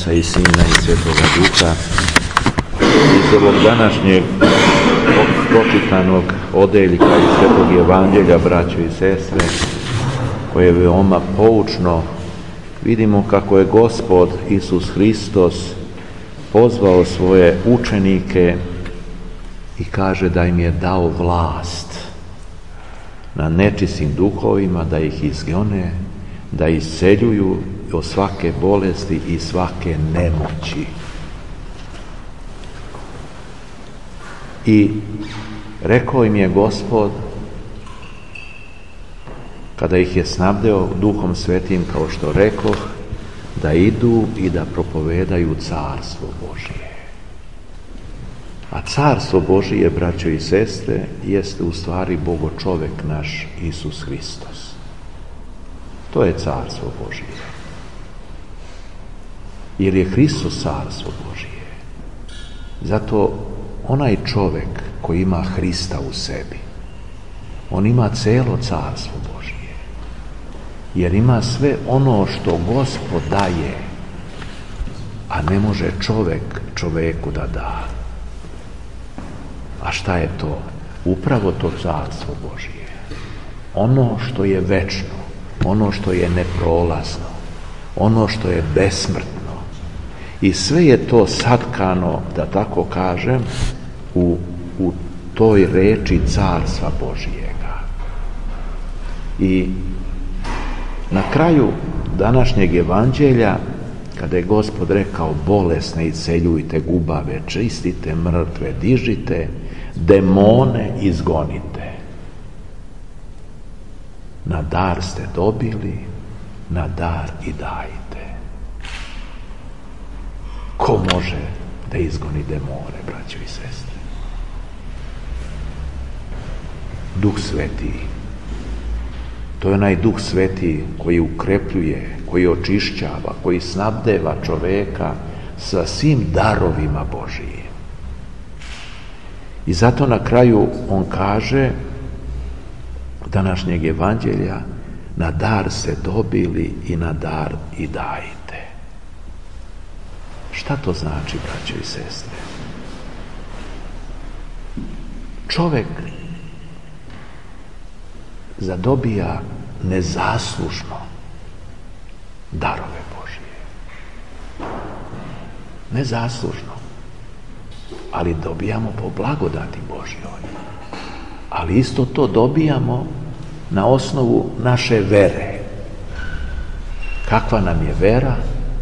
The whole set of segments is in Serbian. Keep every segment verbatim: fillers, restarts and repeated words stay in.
Oca i Sina i Svetoga Duha. Iz ovog današnjeg pročitanog odeljka iz Svetog Evanđelja, braćo i sestre, koje je veoma poučno, vidimo kako je Gospod Isus Hristos pozvao svoje učenike i kaže da im je dao vlast na nečistim duhovima, da ih izgone, da isceljuju od svake bolesti i svake nemoći. I rekao im je Gospod, kada ih je snabdeo Duhom Svetim, kao što rekoh, da idu i da propovedaju Carstvo Božije. A Carstvo Božije, braćo i sestre, jeste u stvari Bogo čovek naš Isus Hristos. To je Carstvo Božije. Jer je Hristos Carstvo Božije. Zato onaj čovek koji ima Hrista u sebi, on ima celo Carstvo Božije. Jer ima sve ono što Gospod daje, a ne može čovek čoveku da da. A šta je to? Upravo to Carstvo Božije. Ono što je večno, ono što je neprolazno, ono što je besmrtno. I sve je to satkano, da tako kažem, u, u toj reči Carstva Božijega. I na kraju današnjeg evanđelja, kada je Gospod rekao bolesne isceljujte, gubave čistite, mrtve dižite, demone izgonite. Na dar ste dobili, na dar i dajte. Ko može da izgoni demone, braćo i sestre? Duh Sveti. To je onaj Duh Sveti koji ukrepljuje, koji očišćava, koji snabdeva čoveka sa svim darovima Božijim. I zato na kraju on kaže današnjeg evanđelja, na dar ste dobili i na dar i dajte. Šta to znači, braćo i sestre? Čovek zadobija nezaslužno darove Božije. Nezaslužno. Ali dobijamo po blagodati Božjoj. Ali isto to dobijamo na osnovu naše vere. Kakva nam je vera,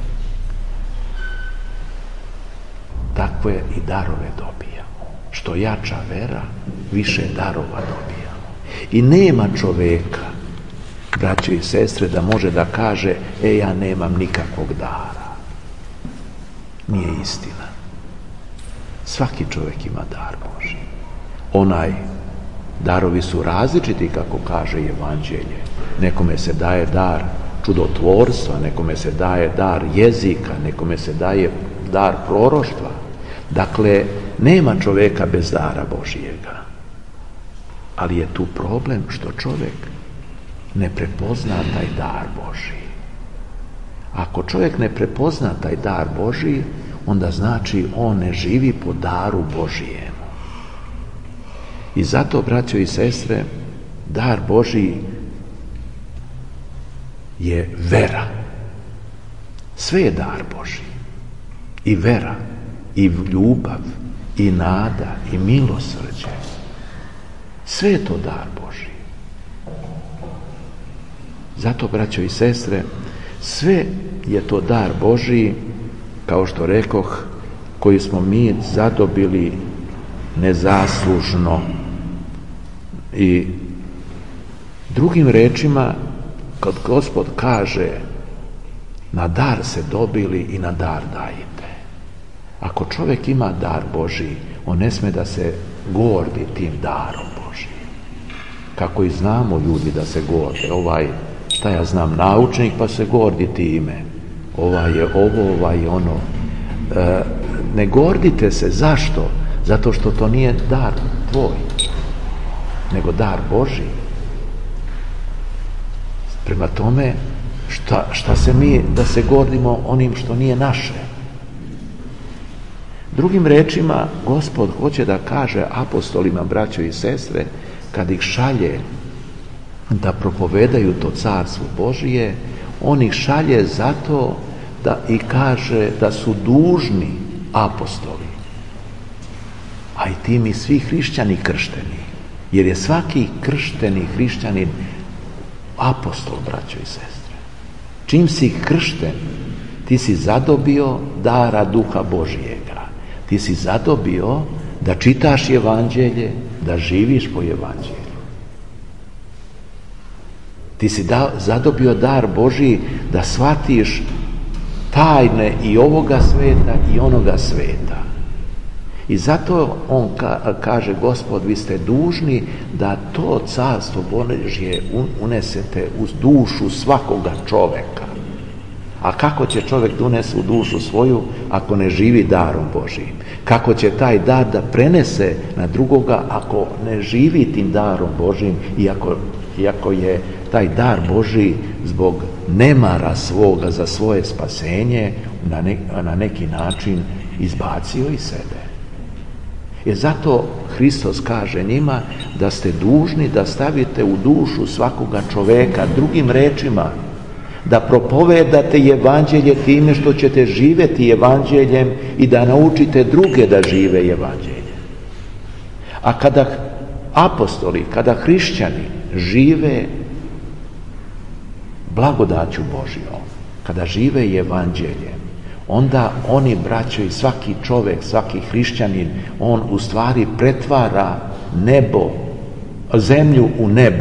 takve i darove dobijamo. Što jača vera, više darova dobijamo. I nema čoveka, braćo i sestre, da može da kaže, e, ja nemam nikakvog dara. Nije istina. Svaki čovjek ima dar Božji. Onaj, darovi su različiti, kako kaže Evanđelje. Nekome se daje dar čudotvorstva, nekome se daje dar jezika, nekome se daje dar proroštva. Dakle, nema čoveka bez dara Božijega. Ali je tu problem što čovjek ne prepozna taj dar Božji. Ako čovjek ne prepozna taj dar Božji, onda znači on ne živi po daru Božijemu. I zato, braćo i sestre, dar Božji je vera. Sve je dar Božji. I vera, i ljubav, i nada, i milosrđe. Sve je to dar Božji. Zato, braćo i sestre, sve je to dar Božji, kao što rekoh, koji smo mi zadobili nezaslužno. I drugim rečima, kad Gospod kaže na dar se dobili i na dar dajete. Ako čovjek ima dar Božji, on ne sme da se gordi tim darom Božjim. Kako i znamo ljudi da se gorde. Ovaj, šta ja znam, naučnik pa se gordi time. Ovaj je ovo, ovaj je ono. E, ne gordite se. Zašto? Zato što to nije dar tvoj, nego dar Božji. Prema tome, šta, šta se mi da se gordimo onim što nije naše? Drugim rečima, Gospod hoće da kaže apostolima, braćo i sestre, kad ih šalje da propovedaju to carstvo Božije, on ih šalje zato da i kaže da su dužni apostoli, a i tim i svi hrišćani kršteni, jer je svaki kršteni hrišćanin apostol, braćo i sestre. Čim si kršten, ti si zadobio dara Duha Božijega. Ti si zadobio da čitaš evanđelje, da živiš po evanđelju. Ti si da, zadobio dar Božiji da shvatiš tajne i ovoga sveta i onoga sveta. I zato on ka, kaže, Gospod, vi ste dužni da to carstvo Božje unesete u dušu svakoga čoveka. A kako će čovjek donese u dušu svoju ako ne živi darom Božijim? Kako će taj dar da prenese na drugoga ako ne živi tim darom Božijim, iako, iako je taj dar Božiji zbog nemara svoga za svoje spasenje na, ne, na neki način izbacio iz sebe? Jer zato Hristos kaže njima da ste dužni da stavite u dušu svakoga čoveka, drugim rečima, da propovedate evanđelje time što ćete živjeti evanđeljem i da naučite druge da žive evanđelje. A kada apostoli, kada hrišćani žive blagodaću Božjom, kada žive evanđeljem, onda oni, braćo, i svaki čovjek, svaki hrišćanin, on u stvari pretvara nebo, zemlju u nebo,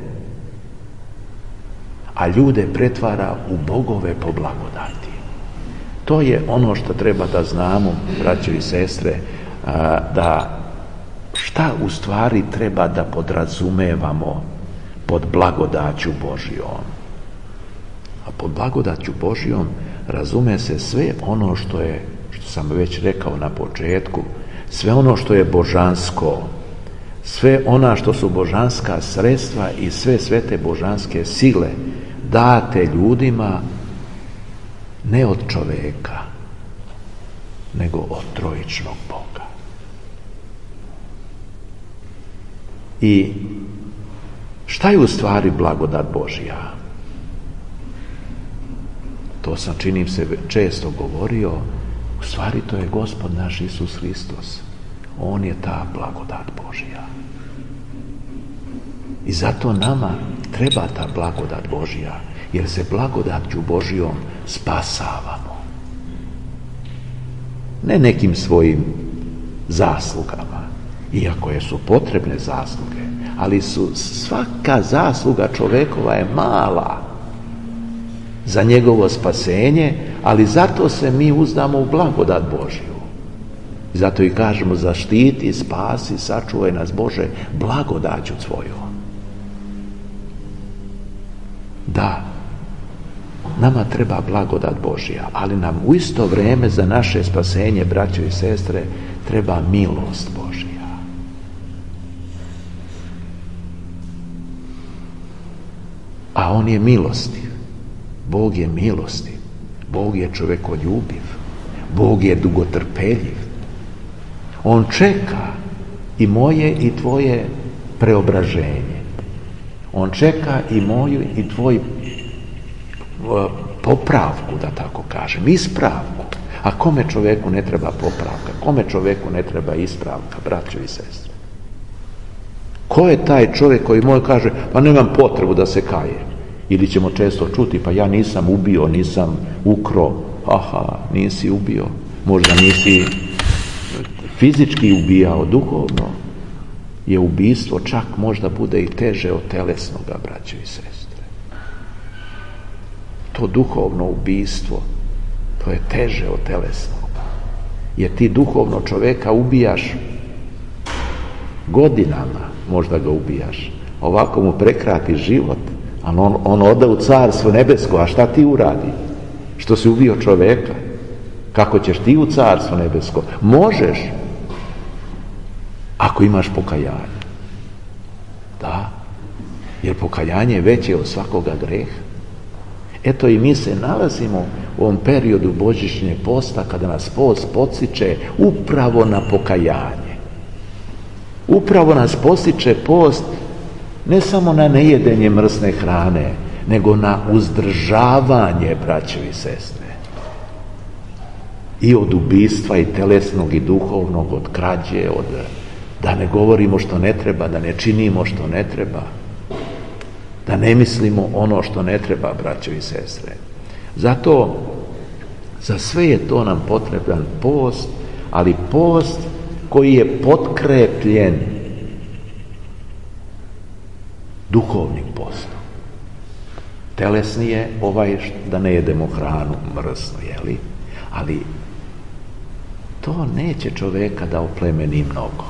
a ljude pretvara u bogove po blagodati. To je ono što treba da znamo, braćo i sestre, da šta u stvari treba da podrazumevamo pod blagodaću Božjom. A pod blagodaću Božjom razume se sve ono što je, što sam već rekao na početku, sve ono što je božansko, sve ona što su božanska sredstva i sve svete božanske sile date ljudima ne od čoveka, nego od trojičnog Boga. I šta je u stvari blagodat Božja? To sam, činim se, često govorio. U stvari to je Gospod naš Isus Hristos. On je ta blagodat Božja. I zato nama treba ta blagodat Božja, jer se blagodaću Božjom spasavamo. Ne nekim svojim zaslugama, iako je su potrebne zasluge, ali su svaka zasluga čovekova je mala za njegovo spasenje, ali zato se mi uzdamo u blagodat Božju. I zato i kažemo, zaštiti, spasi, sačuvaj nas Bože blagodaću svojom. Da, nama treba blagodat Božja, ali nam u isto vrijeme za naše spasenje, braćo i sestre, treba milost Božja. A on je milostiv. Bog je milostiv. Bog je čovekoljubiv. Bog je dugotrpeljiv. On čeka i moje i tvoje preobraženje. On čeka i moju i tvoj popravku, da tako kažem, ispravku. A kome čoveku ne treba popravka? Kome čoveku ne treba ispravka, braćo i sestre? Ko je taj čovjek koji moj kaže, pa nemam potrebu da se kaje? Ili ćemo često čuti, pa ja nisam ubio, nisam ukro. Aha, nisi ubio. Možda nisi fizički ubijao, duhovno je ubijstvo, čak možda bude i teže od telesnoga, braćo i sestre. To duhovno ubijstvo, to je teže od telesnoga. Jer ti duhovno čoveka ubijaš godinama, možda ga ubijaš. Ovako mu prekrati život, ali on, on ode u carstvo nebesko, a šta ti uradi? Što si ubio čoveka? Kako ćeš ti u carstvo nebesko? Možeš, ako imaš pokajanje. Da, jer pokajanje je veće od svakoga greha. Eto i mi se nalazimo u ovom periodu božićnjeg posta kada nas post podsjeća upravo na pokajanje. Upravo nas podsjeća post ne samo na nejedenje mrsne hrane, nego na uzdržavanje, braćo i sestre. I od ubistva i telesnog i duhovnog, od krađe, od da ne govorimo što ne treba, da ne činimo što ne treba, da ne mislimo ono što ne treba, braćo i sestre. Zato za sve je to nam potreban post, ali post koji je potkrepljen duhovnim postom. Telesni je ovaj da ne jedemo hranu mrsnu, jeli? Ali to neće čoveka da oplemeni mnogo.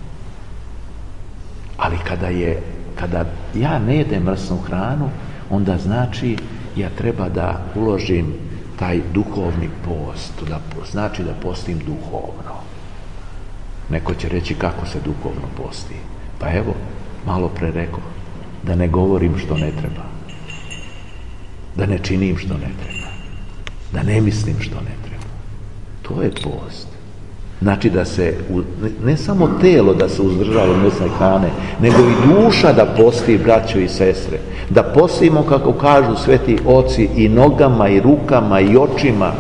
Ali kada je, kada ja ne jedem mrsnu hranu, onda znači ja treba da uložim taj duhovni post, da, znači da postim duhovno. Neko će reći kako se duhovno posti. Pa evo, malo pre rekao, da ne govorim što ne treba, da ne činim što ne treba, da ne mislim što ne treba. To je post. Znači da se, ne samo telo da se uzdržava od mrsne hrane, nego i duša da posti, braćo i sestre. Da postimo, kako kažu sveti oci, i nogama, i rukama, i očima.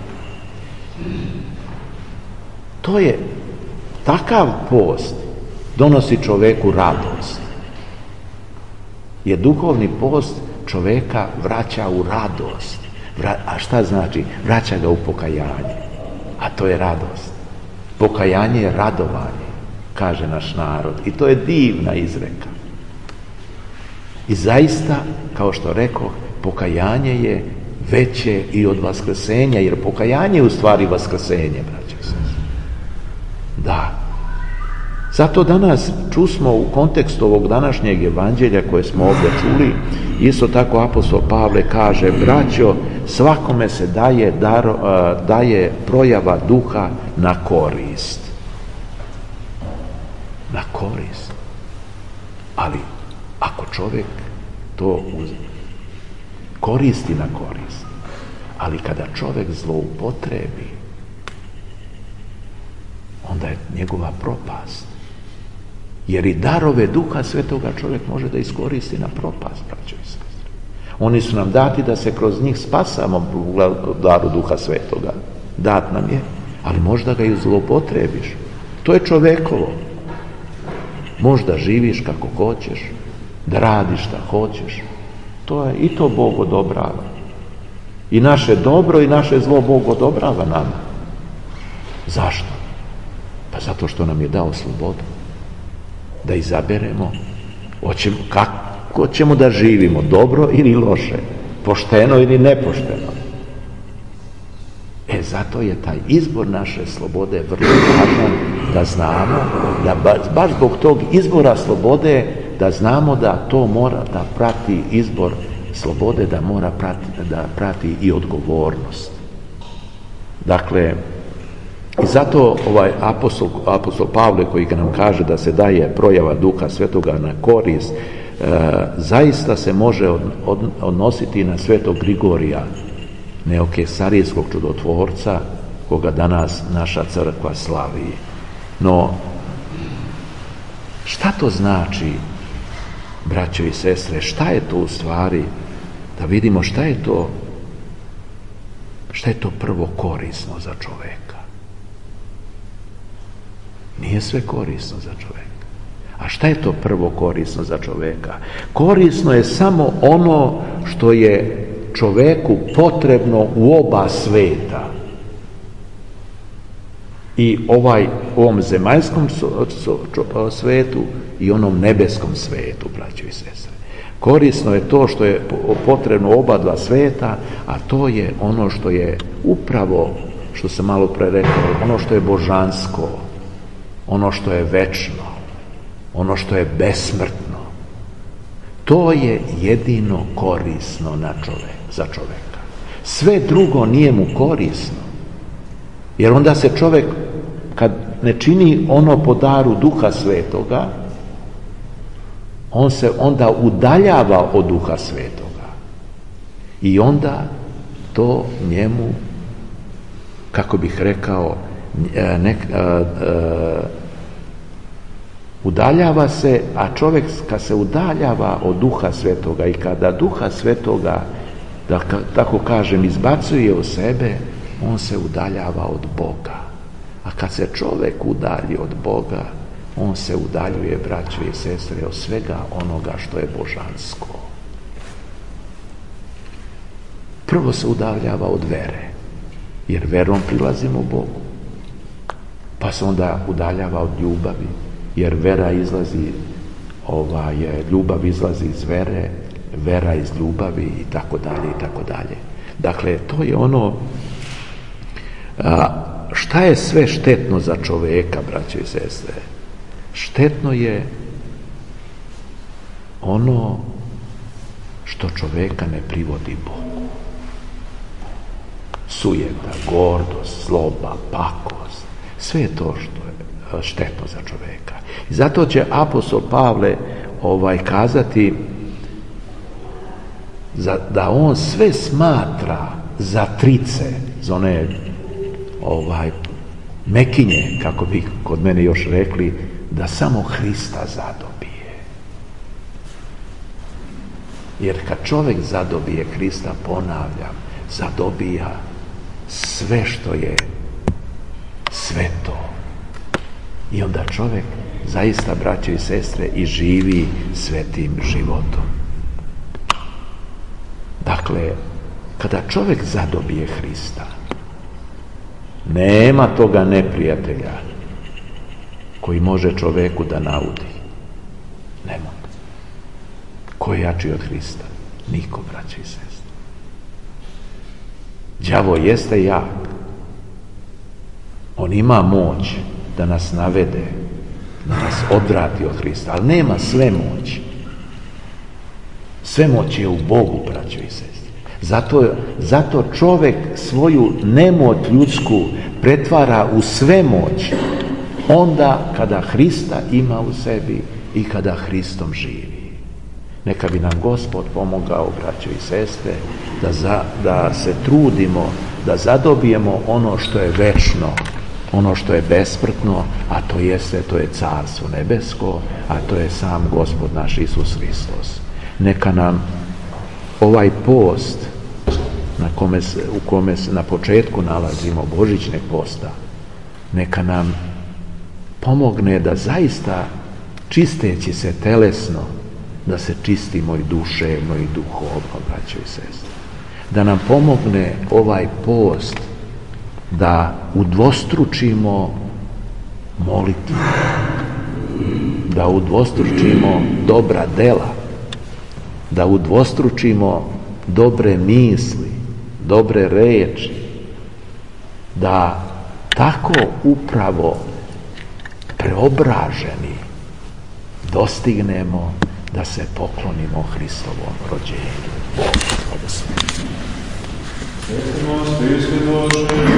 To je, takav post donosi čoveku radost. Jer duhovni post čoveka vraća u radost. A šta znači? Vraća ga u pokajanje. A to je radost. Pokajanje je radovanje, kaže naš narod. I to je divna izreka. I zaista, kao što rekao, pokajanje je veće i od vaskrsenja, jer pokajanje je u stvari vaskrsenje, braćo i sestre. Da. Zato danas čusmo u kontekstu ovog današnjeg evanđelja koje smo ovdje čuli, isto tako apostol Pavle kaže, braćo, svakome se daje, daro, daje projava duha na korist. Na korist. Ali ako čovjek to uzme, koristi na korist, ali kada čovjek zloupotrebi, onda je njegova propast. Jer i darove duha svetoga čovjek može da iskoristi na propast, braćo i sestre. Oni su nam dati da se kroz njih spasamo u daru duha svetoga. Dat nam je, ali možda ga i zloupotrebiš. To je čovekovo. Možda živiš kako hoćeš, da radiš šta hoćeš. To je, i to Bog odobrava. I naše dobro i naše zlo Bog odobrava nama. Zašto? Pa zato što nam je dao slobodu. Da izaberemo hoćemo, kako ćemo da živimo, dobro ili loše, pošteno ili nepošteno. E, zato je taj izbor naše slobode vrlo važan, da znamo, da baš, baš zbog tog izbora slobode, da znamo da to mora da prati izbor slobode, da mora prati, da prati i odgovornost. Dakle, i zato ovaj apostol, apostol Pavle koji nam kaže da se daje projava duha svetoga na korist, e, zaista se može od, od, odnositi na svetog Grigorija, neokesarijskog čudotvorca, koga danas naša crkva slavi. No, šta to znači, braćo i sestre, šta je to u stvari, da vidimo šta je to, šta je to prvo korisno za čoveka. Nije sve korisno za čoveka. A šta je to prvo korisno za čoveka? Korisno je samo ono što je čoveku potrebno u oba sveta. I ovaj, u ovom zemaljskom svetu i onom nebeskom svetu, braćo i sestre. Korisno je to što je potrebno u oba dva sveta, a to je ono što je upravo, što sam malo pre rekao, ono što je božansko, ono što je večno, ono što je besmrtno. To je jedino korisno na čovek, za čoveka. Sve drugo nije mu korisno. Jer onda se čovek, kad ne čini ono po daru duha svetoga, on se onda udaljava od duha svetoga. I onda to njemu, kako bih rekao, nek, a, a, udaljava se, a čovjek kad se udaljava od Duha Svetoga i kada Duha Svetoga, da tako kažem, izbacuje u sebe, on se udaljava od Boga. A kad se čovjek udalji od Boga, on se udaljuje, braćo i sestre, od svega onoga što je božansko. Prvo se udaljava od vere, jer verom prilazimo Bogu. Pa se onda udaljava od ljubavi, jer vera izlazi, ovaj, ljubav izlazi iz vere, vera iz ljubavi i tako dalje i tako dalje. Dakle, to je ono, a, šta je sve štetno za čovjeka, braćo i sestre? Štetno je ono što čovjeka ne privodi Bogu. Sujeta, gordost, zloba, pakost, sve je to što je štetno za čovjeka. I zato će apostol Pavle ovaj, kazati za, da on sve smatra za trice, za one ovaj, mekinje, kako bi kod mene još rekli, da samo Hrista zadobije. Jer kad čovjek zadobije Hrista, ponavljam, zadobija sve što je sveto. I onda čovjek zaista, braćo i sestre, i živi svetim životom. Dakle, kada čovjek zadobije Hrista, nema toga neprijatelja koji može čovjeku da naudi. Nema. Ko je jači od Hrista? Niko, braći i sestre. Đavo jeste jak. On ima moć da nas navede, da nas odvrati od Hrista, ali nema sve moći. Sve moć je u Bogu, braćo i sestre. Zato, zato čovjek svoju nemoć ljudsku pretvara u svemoć onda kada Hrista ima u sebi i kada Hristom živi. Neka bi nam Gospod pomogao, braćo i sestre, da, za, da se trudimo da zadobijemo ono što je večno, ono što je besmrtno, a to jeste, to je Carstvo nebesko, a to je sam Gospod naš Isus Hristos. Neka nam ovaj post na kome se, u kome se na početku nalazimo, božićnog posta, neka nam pomogne da zaista, čisteći se telesno, da se čistimo i duševno i duhovno, braćo i sestre. Da nam pomogne ovaj post da udvostručimo molitvu, da udvostručimo dobra dela, da udvostručimo dobre misli, dobre reči, da tako upravo preobraženi dostignemo da se poklonimo Hristovom rođenju. Bog